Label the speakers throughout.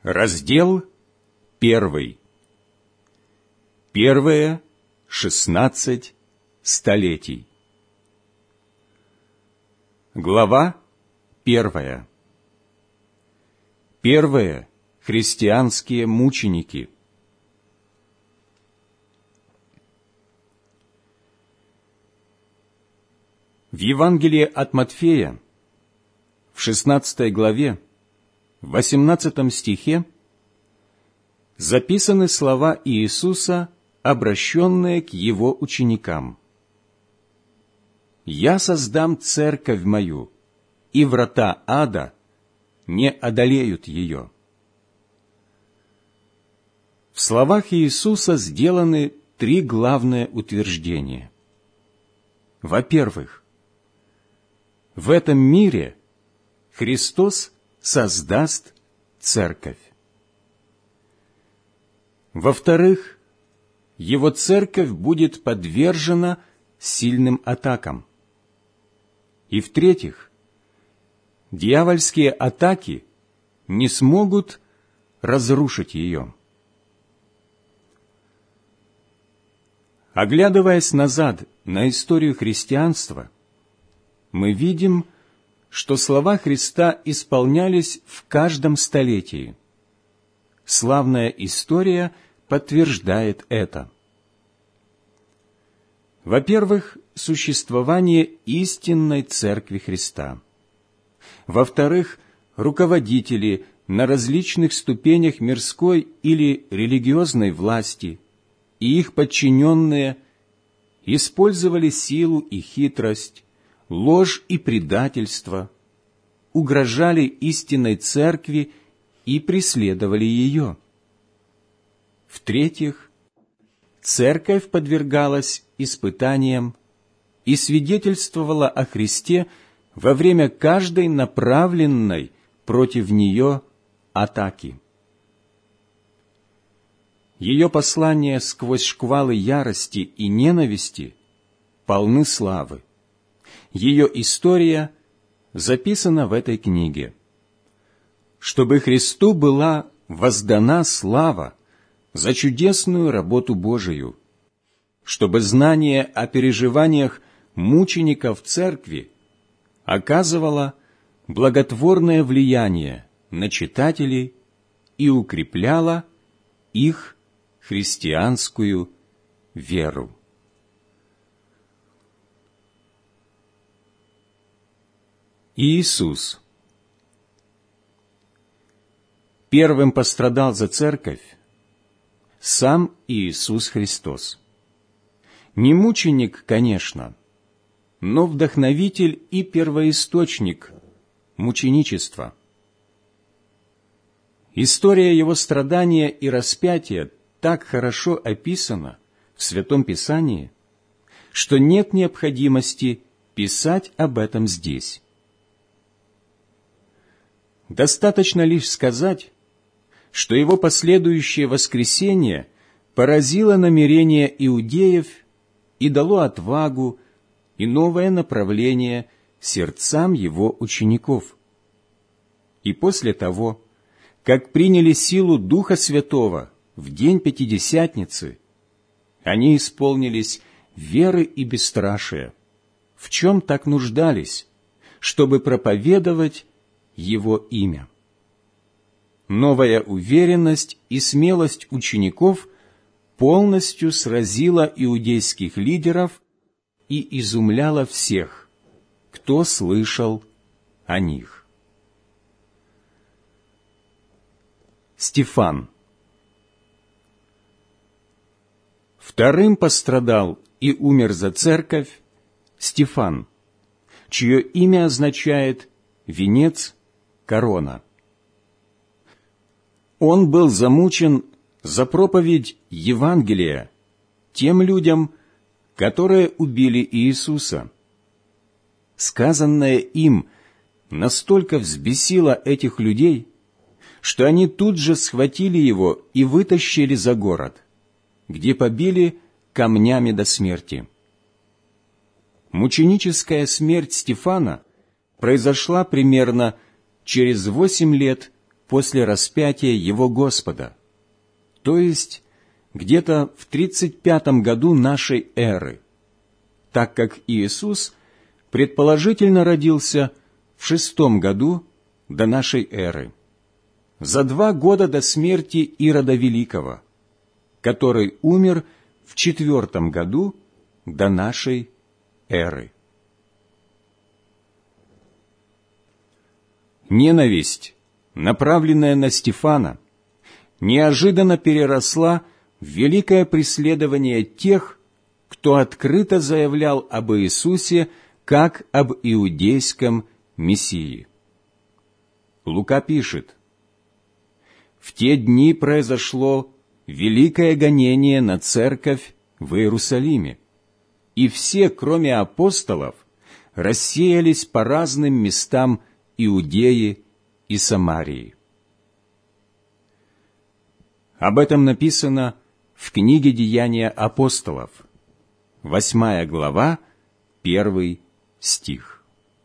Speaker 1: Раздел 1. Первые 16 столетий. Глава 1. Первые христианские мученики. В Евангелии от Матфея, в 16 главе, в 18 стихе, записаны слова Иисуса, обращенные к Его ученикам. «Я создам церковь мою, и врата ада не одолеют ее». В словах Иисуса сделаны три главные утверждения. Во-первых, в этом мире Христос создаст церковь. Во-вторых, Его церковь будет подвержена сильным атакам. И в-третьих, дьявольские атаки не смогут разрушить ее. Оглядываясь назад на историю христианства, мы видим, что слова Христа исполнялись в каждом столетии. Славная история подтверждает это. Во-первых, существование истинной Церкви Христа. Во-вторых, руководители на различных ступенях мирской или религиозной власти и их подчиненные использовали силу и хитрость, ложь и предательство, угрожали истинной церкви и преследовали ее. В-третьих, церковь подвергалась испытаниям и свидетельствовала о Христе во время каждой направленной против нее атаки. Ее послания сквозь шквалы ярости и ненависти полны славы. Ее история записана в этой книге. Чтобы Христу была воздана слава за чудесную работу Божию, чтобы знание о переживаниях мучеников Церкви оказывало благотворное влияние на читателей и укрепляло их христианскую веру. Иисус. Первым пострадал за церковь сам Иисус Христос. Не мученик, конечно, но вдохновитель и первоисточник мученичества. История Его страдания и распятия так хорошо описана в Святом Писании, что нет необходимости писать об этом здесь. Достаточно лишь сказать, что Его последующее воскресение поразило намерения иудеев и дало отвагу и новое направление сердцам Его учеников. И после того, как приняли силу Духа Святого в день Пятидесятницы, они исполнились веры и бесстрашия, в чем так нуждались, чтобы проповедовать Его имя. Новая уверенность и смелость учеников полностью сразила иудейских лидеров и изумляла всех, кто слышал о них. Стефан. Вторым пострадал и умер за церковь Стефан, чье имя означает «венец», «корона». Он был замучен за проповедь Евангелия тем людям, которые убили Иисуса. Сказанное им настолько взбесило этих людей, что они тут же схватили его и вытащили за город, где побили камнями до смерти. Мученическая смерть Стефана произошла примерно через 8 лет после распятия Его Господа, то есть где-то в 35 году нашей эры, так как Иисус предположительно родился в 6 году до нашей эры, за 2 года до смерти Ирода Великого, который умер в 4 году до нашей эры. Ненависть, направленная на Стефана, неожиданно переросла в великое преследование тех, кто открыто заявлял об Иисусе как об иудейском Мессии. Лука пишет: «В те дни произошло великое гонение на церковь в Иерусалиме, и все, кроме апостолов, рассеялись по разным местам Иудеи и Самарии». Об этом написано в книге «Деяния апостолов», 8 глава, 1 стих.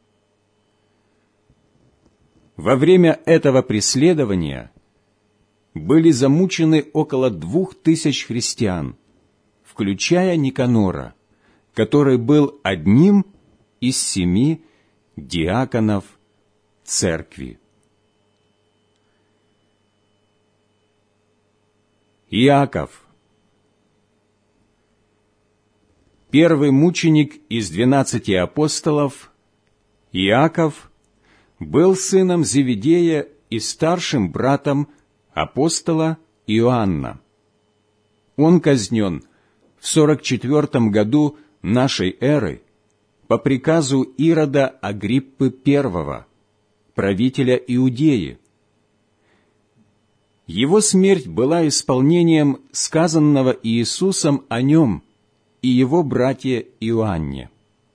Speaker 1: Во время этого преследования были замучены около 2000 христиан, включая Никанора, который был одним из 7 диаконов церкви. Иаков, первый мученик из 12 апостолов, Иаков был сыном Зеведея и старшим братом апостола Иоанна. Он казнен в 44 году нашей эры по приказу Ирода Агриппы I, правителя Иудеи. Его смерть была исполнением сказанного Иисусом о нем и его братье Иоанне.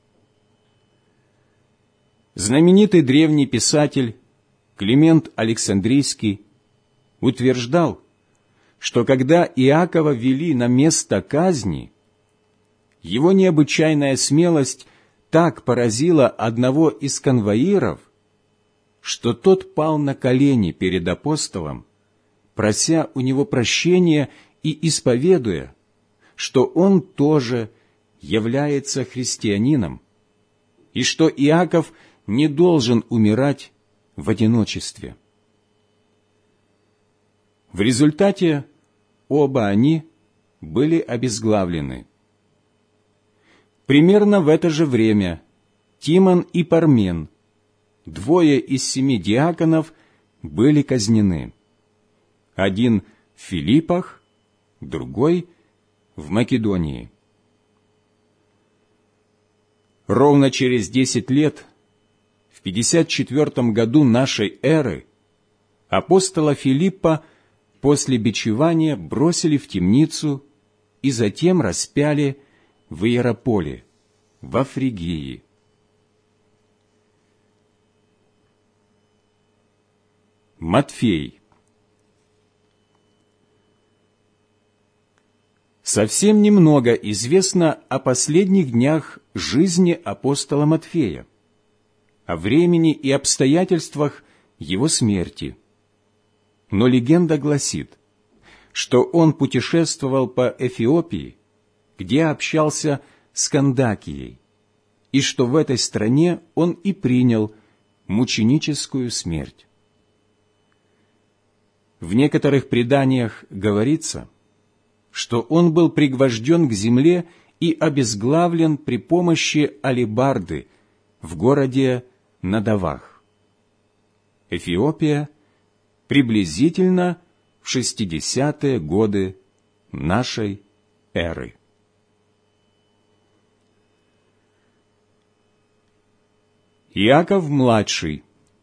Speaker 1: Знаменитый древний писатель Климент Александрийский утверждал, что когда Иакова вели на место казни, его необычайная смелость так поразила одного из конвоиров, что тот пал на колени перед апостолом, прося у него прощения и исповедуя, что он тоже является христианином, и что Иаков не должен умирать в одиночестве. В результате оба они были обезглавлены. Примерно в это же время Тимон и Пармен, 2 из 7 диаконов, были казнены. Один в Филиппах, другой в Македонии. Ровно через 10 лет, в 54 году нашей эры, апостола Филиппа после бичевания бросили в темницу и затем распяли в Иераполе, во Фригии. Матфей. Совсем немного известно о последних днях жизни апостола Матфея, о времени и обстоятельствах его смерти. Но легенда гласит, что он путешествовал по Эфиопии, где общался с Кандакией, и что в этой стране он и принял мученическую смерть. В некоторых преданиях говорится, что он был пригвожден к земле и обезглавлен при помощи алебарды в городе Надавах. Эфиопия, приблизительно в 60-е годы нашей эры. Иаков-младший.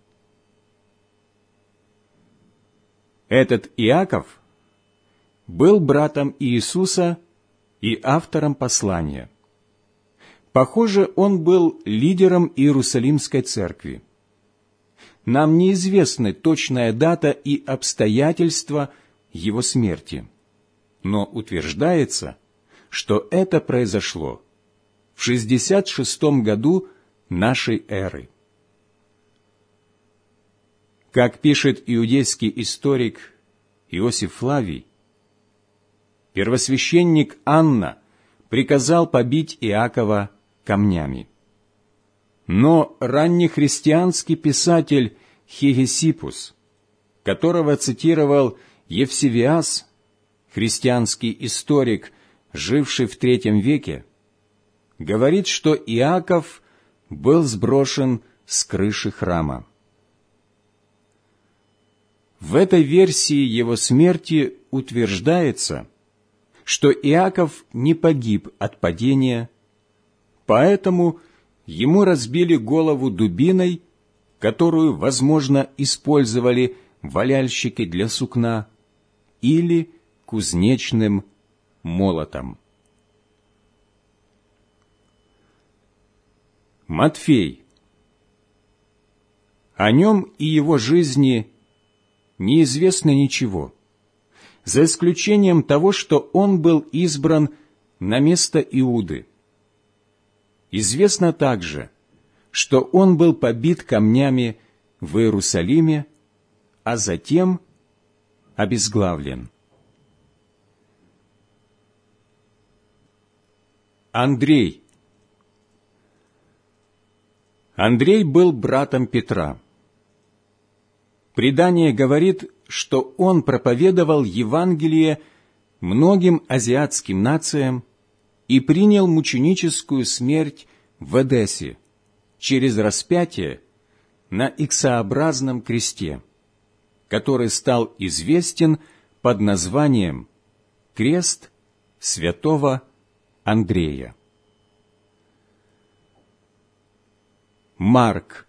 Speaker 1: Этот Иаков был братом Иисуса и автором послания. Похоже, он был лидером Иерусалимской церкви. Нам неизвестны точная дата и обстоятельства его смерти, но утверждается, что это произошло в 66 году нашей эры. Как пишет иудейский историк Иосиф Флавий, первосвященник Анна приказал побить Иакова камнями. Но раннехристианский писатель Хегесиппус, которого цитировал Евсевиас, христианский историк, живший в III веке, говорит, что Иаков был сброшен с крыши храма. В этой версии его смерти утверждается, что Иаков не погиб от падения, поэтому ему разбили голову дубиной, которую, возможно, использовали валяльщики для сукна, или кузнечным молотом. Матфей. О нем и его жизни неизвестно ничего, за исключением того, что он был избран на место Иуды. Известно также, что он был побит камнями в Иерусалиме, а затем обезглавлен. Андрей. Андрей был братом Петра. Предание говорит, что он проповедовал Евангелие многим азиатским нациям и принял мученическую смерть в Эдессе через распятие на иксообразном кресте, который стал известен под названием «Крест святого Андрея». Марк.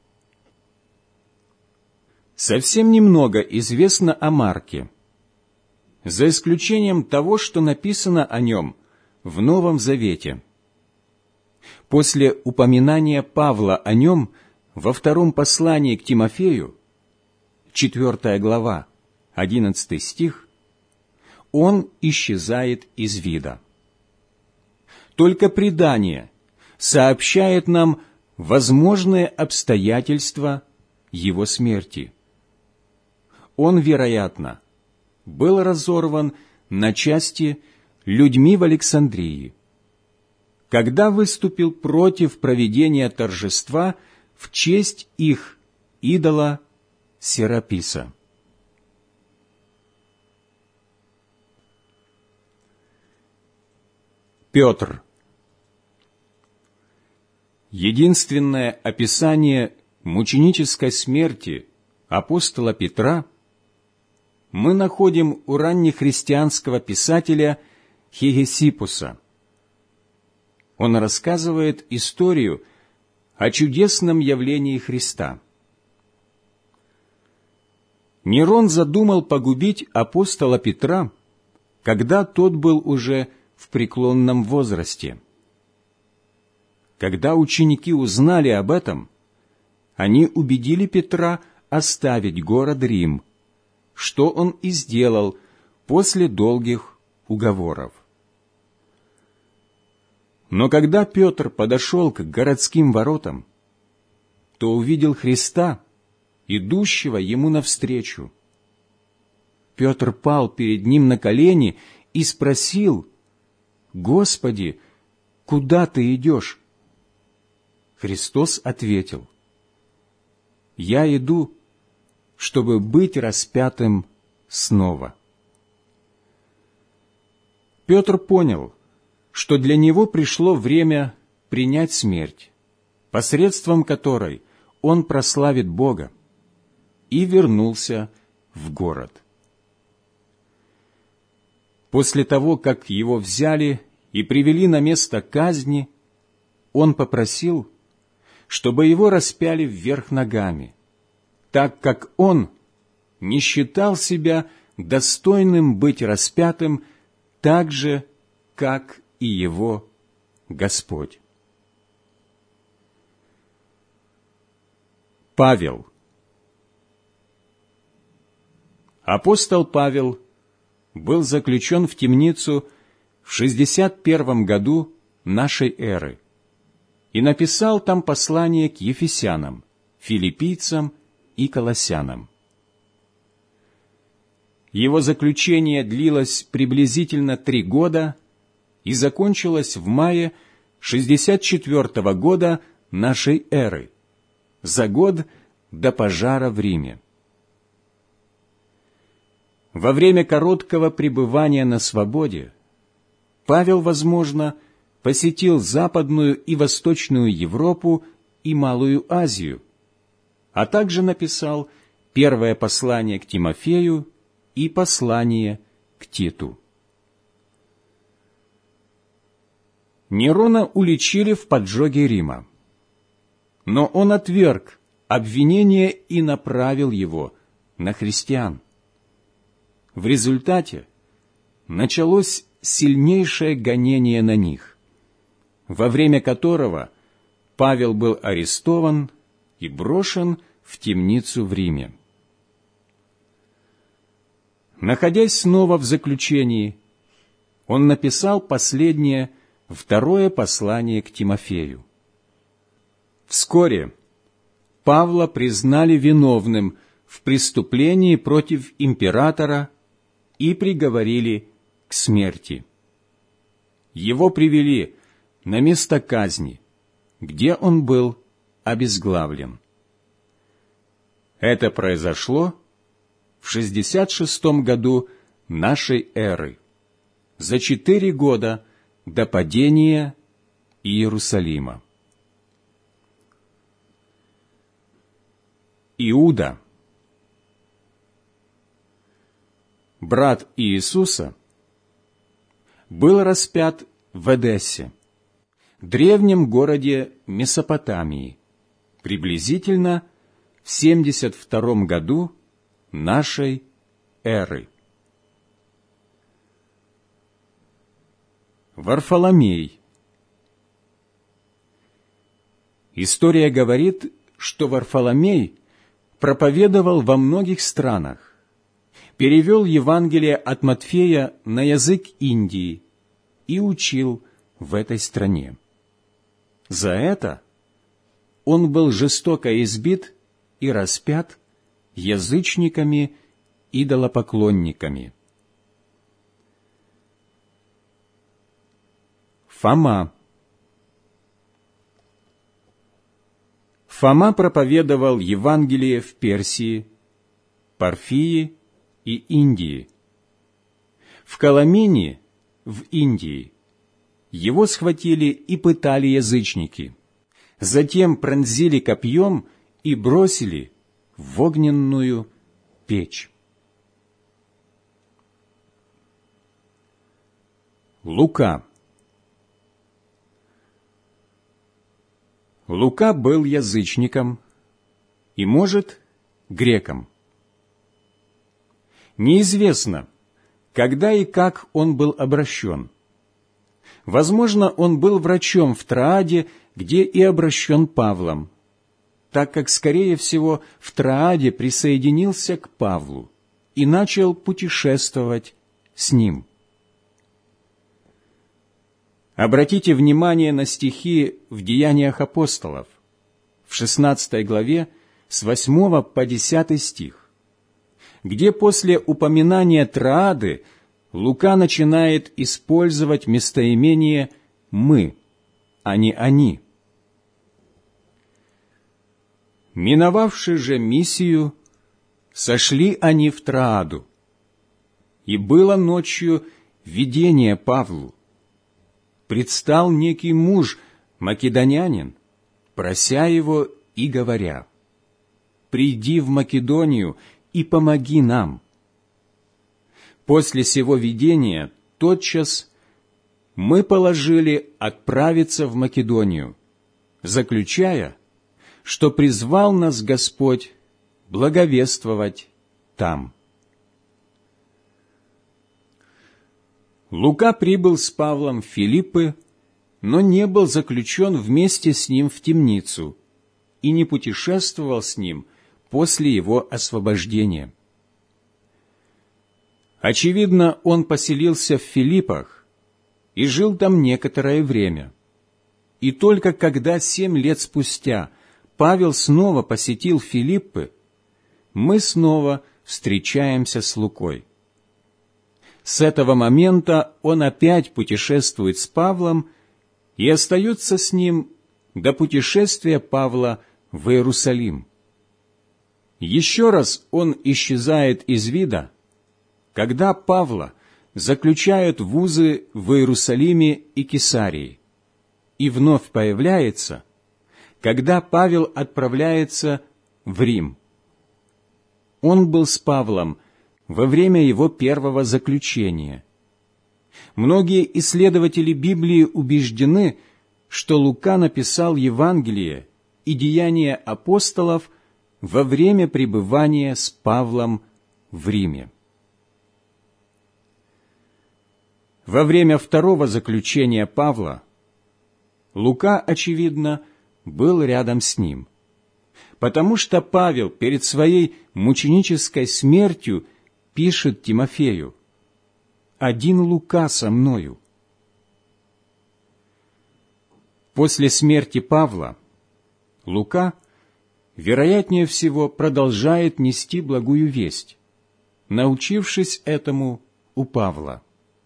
Speaker 1: Совсем немного известно о Марке, за исключением того, что написано о нем в Новом Завете. После упоминания Павла о нем во втором послании к Тимофею, 4 глава, 11 стих, он исчезает из вида. Только предание сообщает нам возможные обстоятельства его смерти. Он, вероятно, был разорван на части людьми в Александрии, когда выступил против проведения торжества в честь их идола Сераписа. Петр. Единственное описание мученической смерти апостола Петра мы находим у раннехристианского писателя Хегесиппуса. Он рассказывает историю о чудесном явлении Христа. Нерон задумал погубить апостола Петра, когда тот был уже в преклонном возрасте. Когда ученики узнали об этом, они убедили Петра оставить город Рим, что он и сделал после долгих уговоров. Но когда Петр подошел к городским воротам, то увидел Христа, идущего ему навстречу. Петр пал перед ним на колени и спросил: «Господи, куда ты идешь?» Христос ответил: «Я иду, чтобы быть распятым снова». Петр понял, что для него пришло время принять смерть, посредством которой он прославит Бога, и вернулся в город. После того, как его взяли и привели на место казни, он попросил, чтобы его распяли вверх ногами, так как он не считал себя достойным быть распятым так же, как и его Господь. Павел. Апостол Павел был заключен в темницу в 61 году нашей эры и написал там послание к Ефесянам, филиппийцам и Колоссянам. Его заключение длилось приблизительно 3 года и закончилось в мае 64 года нашей эры, за год до пожара в Риме. Во время короткого пребывания на свободе Павел, возможно, посетил Западную и Восточную Европу и Малую Азию, а также написал первое послание к Тимофею и послание к Титу. Нерона уличили в поджоге Рима, но он отверг обвинение и направил его на христиан. В результате началось сильнейшее гонение на них, во время которого Павел был арестован и брошен в темницу в Риме. Находясь снова в заключении, он написал последнее, второе послание к Тимофею. Вскоре Павла признали виновным в преступлении против императора и приговорили к смерти. Его привели на место казни, где он был обезглавлен. Это произошло в 66 году нашей эры, за 4 года до падения Иерусалима. Иуда, брат Иисуса, был распят в Эдессе, древнем городе Месопотамии, приблизительно в 72 году нашей эры. Варфоломей. История говорит, что Варфоломей проповедовал во многих странах, перевел Евангелие от Матфея на язык Индии и учил в этой стране. За это он был жестоко избит и распят язычниками-идолопоклонниками. Фома. Фома проповедовал Евангелие в Персии, Парфии и Индии. В Коломине, в Индии, его схватили и пытали язычники, затем пронзили копьем и бросили в огненную печь. Лука. Лука был язычником и, может, греком. Неизвестно, когда и как он был обращен. Возможно, он был врачом в Трааде, где и обращен Павлом, так как, скорее всего, в Трааде присоединился к Павлу и начал путешествовать с ним. Обратите внимание на стихи в Деяниях апостолов, в 16 главе, с 8 по 10 стих, где после упоминания Троады Лука начинает использовать местоимение «мы», а не «они». «Миновавши же Миссию, сошли они в Трааду, и было ночью видение Павлу. Предстал некий муж, македонянин, прося его и говоря: «Приди в Македонию и помоги нам». После сего видения тотчас мы положили отправиться в Македонию, заключая, что призвал нас Господь благовествовать там. Лука прибыл с Павлом в Филиппы, но не был заключен вместе с ним в темницу и не путешествовал с ним после его освобождения. Очевидно, он поселился в Филиппах и жил там некоторое время. И только когда 7 лет спустя Павел снова посетил Филиппы, мы снова встречаемся с Лукой. С этого момента он опять путешествует с Павлом и остается с ним до путешествия Павла в Иерусалим. Еще раз он исчезает из вида, когда Павла заключают в узы в Иерусалиме и Кесарии, и вновь появляется, когда Павел отправляется в Рим. Он был с Павлом во время его первого заключения. Многие исследователи Библии убеждены, что Лука написал Евангелие и Деяния апостолов во время пребывания с Павлом в Риме. Во время второго заключения Павла Лука, очевидно, был рядом с ним, потому что Павел перед своей мученической смертью пишет Тимофею: «Один Лука со мною». После смерти Павла Лука, вероятнее всего, продолжает нести благую весть, научившись этому у Павла.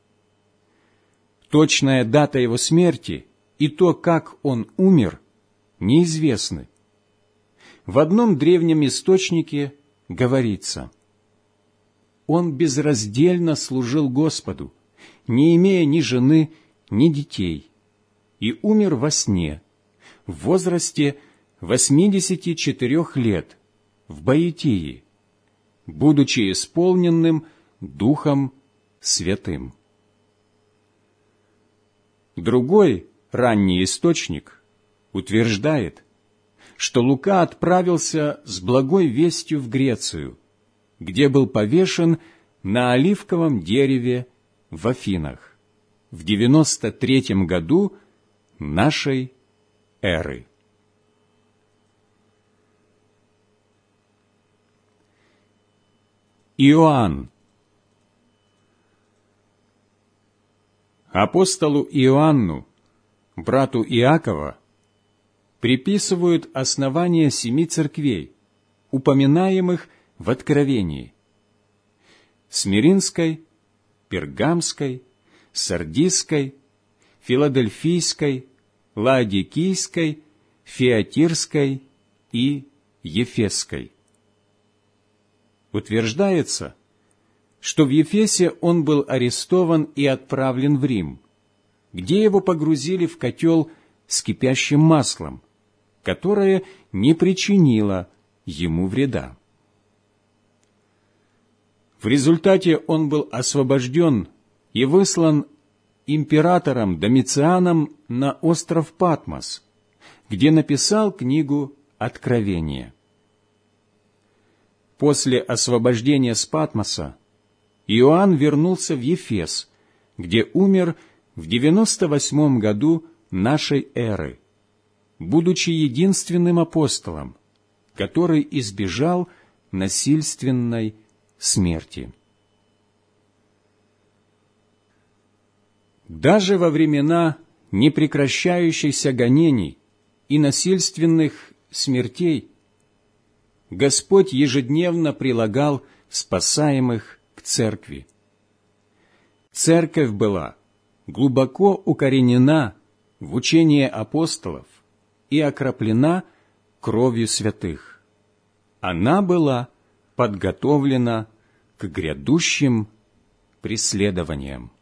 Speaker 1: Точная дата его смерти и то, как он умер, неизвестны. В одном древнем источнике говорится: «Он безраздельно служил Господу, не имея ни жены, ни детей, и умер во сне, в возрасте 84 лет, в Боетии, будучи исполненным Духом Святым». Другой, ранний источник, утверждает, что Лука отправился с благой вестью в Грецию, где был повешен на оливковом дереве в Афинах в 93 году нашей эры. Иоанн. Апостолу Иоанну, брату Иакова, приписывают основание 7 церквей, упоминаемых в Откровении: Смиринской, Пергамской, Сардисской, Филадельфийской, Лаодикийской, Фиатирской и Ефесской. Утверждается, что в Ефесе он был арестован и отправлен в Рим, где его погрузили в котел с кипящим маслом, которое не причинило ему вреда. В результате он был освобожден и выслан императором Домицианом на остров Патмос, где написал книгу «Откровение». После освобождения с Патмоса Иоанн вернулся в Ефес, где умер в 98 году нашей эры, будучи единственным апостолом, который избежал насильственной смерти. Даже во времена непрекращающихся гонений и насильственных смертей Господь ежедневно прилагал спасаемых к церкви. Церковь была глубоко укоренена в учение апостолов и окроплена кровью святых. Она была подготовлена к грядущим преследованиям.